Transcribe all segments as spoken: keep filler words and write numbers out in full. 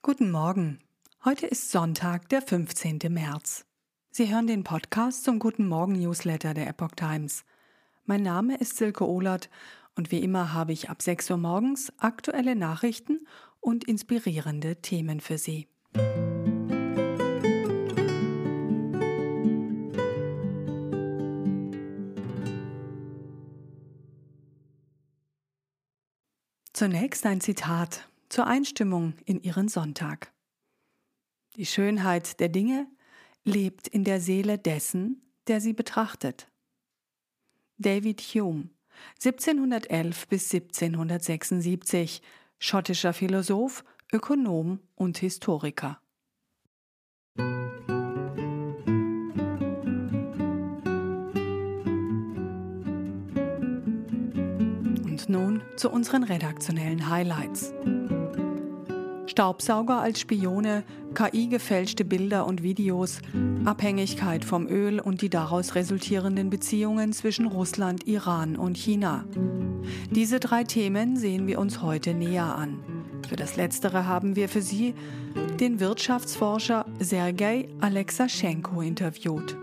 Guten Morgen. Heute ist Sonntag, der fünfzehnte März. Sie hören den Podcast zum Guten Morgen Newsletter der Epoch Times. Mein Name ist Silke Ohlert und wie immer habe ich ab sechs Uhr morgens aktuelle Nachrichten und inspirierende Themen für Sie. Zunächst ein Zitat zur Einstimmung in Ihren Sonntag. Die Schönheit der Dinge lebt in der Seele dessen, der sie betrachtet. David Hume, siebzehnhundertelf bis siebzehnhundertsechsundsiebzig, schottischer Philosoph, Ökonom und Historiker. Und nun zu unseren redaktionellen Highlights. Staubsauger als Spione, K I-gefälschte Bilder und Videos, Abhängigkeit vom Öl und die daraus resultierenden Beziehungen zwischen Russland, Iran und China. Diese drei Themen sehen wir uns heute näher an. Für das Letztere haben wir für Sie den Wirtschaftsforscher Sergei Alexaschenko interviewt.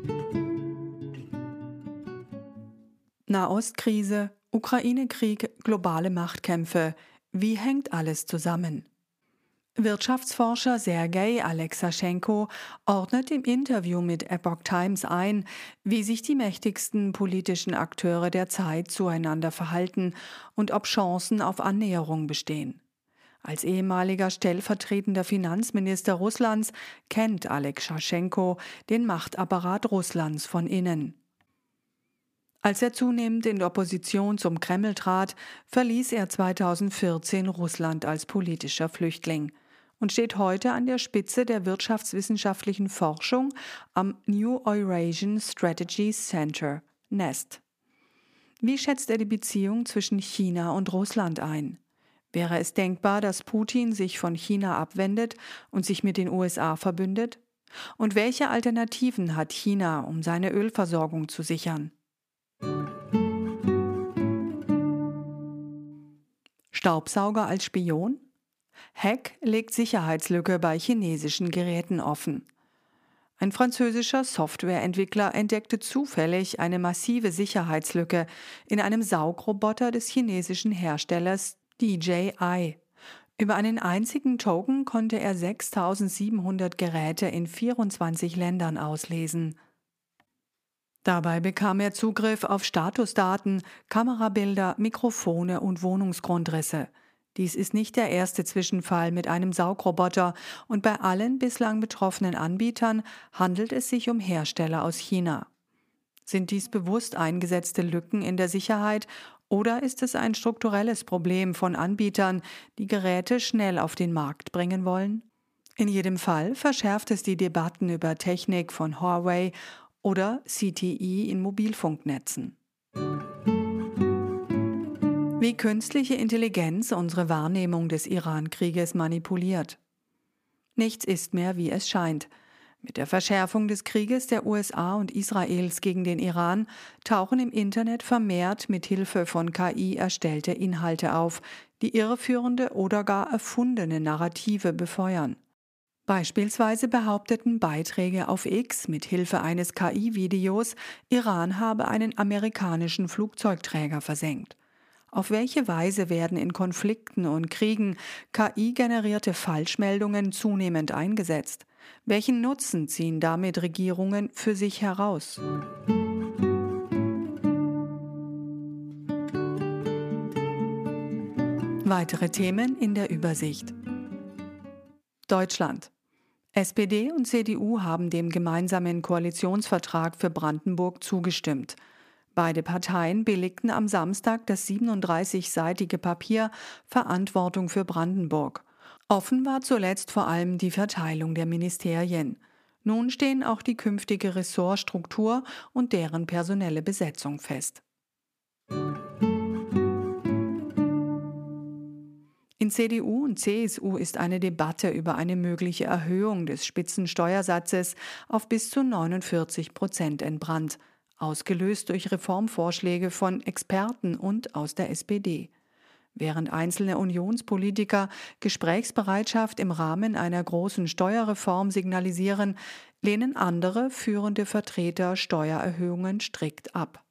Nahostkrise, Ukraine-Krieg, globale Machtkämpfe. Wie hängt alles zusammen? Wirtschaftsforscher Sergei Alexaschenko ordnet im Interview mit Epoch Times ein, wie sich die mächtigsten politischen Akteure der Zeit zueinander verhalten und ob Chancen auf Annäherung bestehen. Als ehemaliger stellvertretender Finanzminister Russlands kennt Alexaschenko den Machtapparat Russlands von innen. Als er zunehmend in Opposition zum Kreml trat, verließ er zweitausendvierzehn Russland als politischer Flüchtling und steht heute an der Spitze der wirtschaftswissenschaftlichen Forschung am New Eurasian Strategy Center, NEST. Wie schätzt er die Beziehung zwischen China und Russland ein? Wäre es denkbar, dass Putin sich von China abwendet und sich mit den U S A verbündet? Und welche Alternativen hat China, um seine Ölversorgung zu sichern? Staubsauger als Spion? Hack legt Sicherheitslücke bei chinesischen Geräten offen. Ein französischer Softwareentwickler entdeckte zufällig eine massive Sicherheitslücke in einem Saugroboter des chinesischen Herstellers D J I. Über einen einzigen Token konnte er sechstausendsiebenhundert Geräte in vierundzwanzig Ländern auslesen. Dabei bekam er Zugriff auf Statusdaten, Kamerabilder, Mikrofone und Wohnungsgrundrisse. Dies ist nicht der erste Zwischenfall mit einem Saugroboter und bei allen bislang betroffenen Anbietern handelt es sich um Hersteller aus China. Sind dies bewusst eingesetzte Lücken in der Sicherheit oder ist es ein strukturelles Problem von Anbietern, die Geräte schnell auf den Markt bringen wollen? In jedem Fall verschärft es die Debatten über Technik von Huawei oder C T E in Mobilfunknetzen. Wie künstliche Intelligenz unsere Wahrnehmung des Iran-Krieges manipuliert. Nichts ist mehr, wie es scheint. Mit der Verschärfung des Krieges der U S A und Israels gegen den Iran tauchen im Internet vermehrt mit Hilfe von K I erstellte Inhalte auf, die irreführende oder gar erfundene Narrative befeuern. Beispielsweise behaupteten Beiträge auf X mit Hilfe eines K I-Videos, Iran habe einen amerikanischen Flugzeugträger versenkt. Auf welche Weise werden in Konflikten und Kriegen K I-generierte Falschmeldungen zunehmend eingesetzt? Welchen Nutzen ziehen damit Regierungen für sich heraus? Weitere Themen in der Übersicht. Deutschland. S P D und C D U haben dem gemeinsamen Koalitionsvertrag für Brandenburg zugestimmt. Beide Parteien billigten am Samstag das siebenunddreißigseitige Papier Verantwortung für Brandenburg. Offen war zuletzt vor allem die Verteilung der Ministerien. Nun stehen auch die künftige Ressortstruktur und deren personelle Besetzung fest. In C D U und C S U ist eine Debatte über eine mögliche Erhöhung des Spitzensteuersatzes auf bis zu neunundvierzig Prozent entbrannt, ausgelöst durch Reformvorschläge von Experten und aus der S P D. Während einzelne Unionspolitiker Gesprächsbereitschaft im Rahmen einer großen Steuerreform signalisieren, lehnen andere führende Vertreter Steuererhöhungen strikt ab.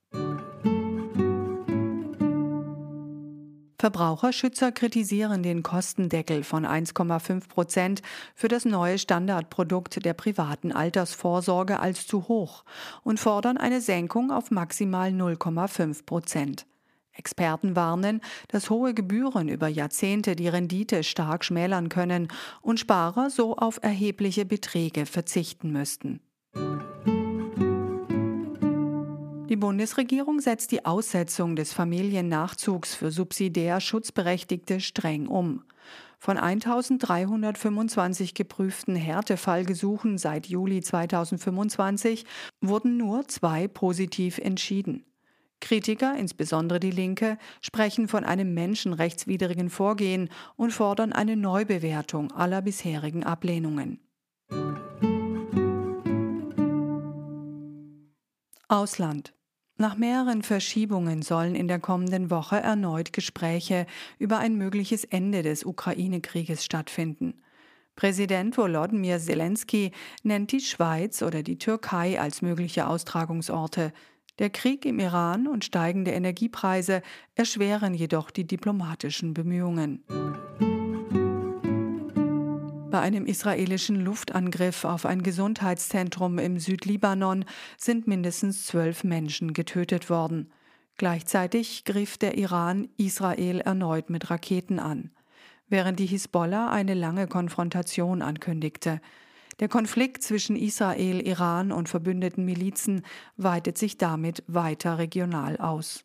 Verbraucherschützer kritisieren den Kostendeckel von eins Komma fünf Prozent für das neue Standardprodukt der privaten Altersvorsorge als zu hoch und fordern eine Senkung auf maximal null Komma fünf Prozent. Experten warnen, dass hohe Gebühren über Jahrzehnte die Rendite stark schmälern können und Sparer so auf erhebliche Beträge verzichten müssten. Die Bundesregierung setzt die Aussetzung des Familiennachzugs für subsidiär Schutzberechtigte streng um. Von eintausenddreihundertfünfundzwanzig geprüften Härtefallgesuchen seit Juli zweitausendfünfundzwanzig wurden nur zwei positiv entschieden. Kritiker, insbesondere die Linke, sprechen von einem menschenrechtswidrigen Vorgehen und fordern eine Neubewertung aller bisherigen Ablehnungen. Ausland. Nach mehreren Verschiebungen sollen in der kommenden Woche erneut Gespräche über ein mögliches Ende des Ukraine-Krieges stattfinden. Präsident Volodymyr Zelensky nennt die Schweiz oder die Türkei als mögliche Austragungsorte. Der Krieg im Iran und steigende Energiepreise erschweren jedoch die diplomatischen Bemühungen. Bei einem israelischen Luftangriff auf ein Gesundheitszentrum im Südlibanon sind mindestens zwölf Menschen getötet worden. Gleichzeitig griff der Iran Israel erneut mit Raketen an, während die Hisbollah eine lange Konfrontation ankündigte. Der Konflikt zwischen Israel, Iran und verbündeten Milizen weitet sich damit weiter regional aus.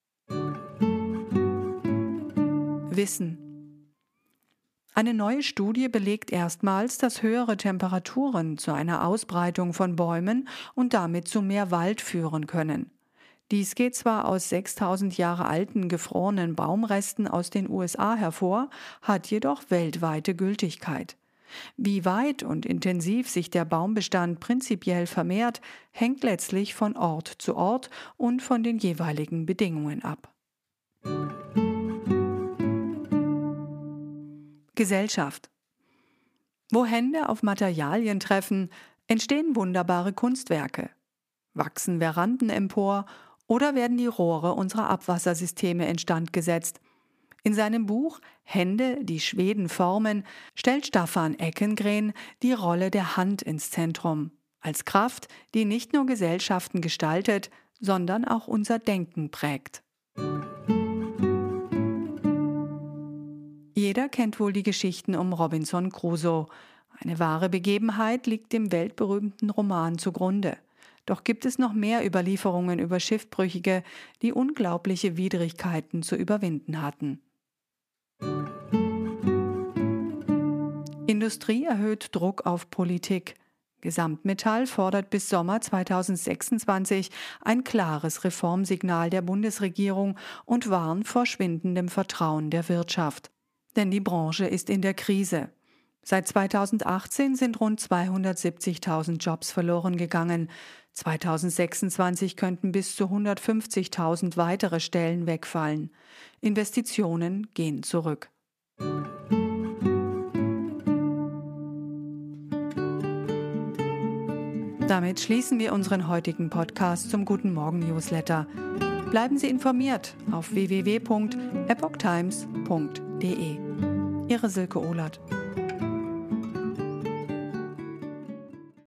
Wissen. Eine neue Studie belegt erstmals, dass höhere Temperaturen zu einer Ausbreitung von Bäumen und damit zu mehr Wald führen können. Dies geht zwar aus sechstausend Jahre alten gefrorenen Baumresten aus den U S A hervor, hat jedoch weltweite Gültigkeit. Wie weit und intensiv sich der Baumbestand prinzipiell vermehrt, hängt letztlich von Ort zu Ort und von den jeweiligen Bedingungen ab. Gesellschaft. Wo Hände auf Materialien treffen, entstehen wunderbare Kunstwerke. Wachsen Veranden empor oder werden die Rohre unserer Abwassersysteme instand gesetzt. In seinem Buch »Hände, die Schweden formen« stellt Staffan Eckengren die Rolle der Hand ins Zentrum, als Kraft, die nicht nur Gesellschaften gestaltet, sondern auch unser Denken prägt. Jeder kennt wohl die Geschichten um Robinson Crusoe. Eine wahre Begebenheit liegt dem weltberühmten Roman zugrunde. Doch gibt es noch mehr Überlieferungen über Schiffbrüchige, die unglaubliche Widrigkeiten zu überwinden hatten. Industrie erhöht Druck auf Politik. Gesamtmetall fordert bis Sommer zweitausendsechsundzwanzig ein klares Reformsignal der Bundesregierung und warnt vor schwindendem Vertrauen der Wirtschaft. Denn die Branche ist in der Krise. Seit zweitausendachtzehn sind rund zweihundertsiebzigtausend Jobs verloren gegangen. zweitausendsechsundzwanzig könnten bis zu hundertfünfzigtausend weitere Stellen wegfallen. Investitionen gehen zurück. Damit schließen wir unseren heutigen Podcast zum Guten Morgen Newsletter. Bleiben Sie informiert auf w w w punkt epoch times punkt d e. Ihre Silke Ohlert.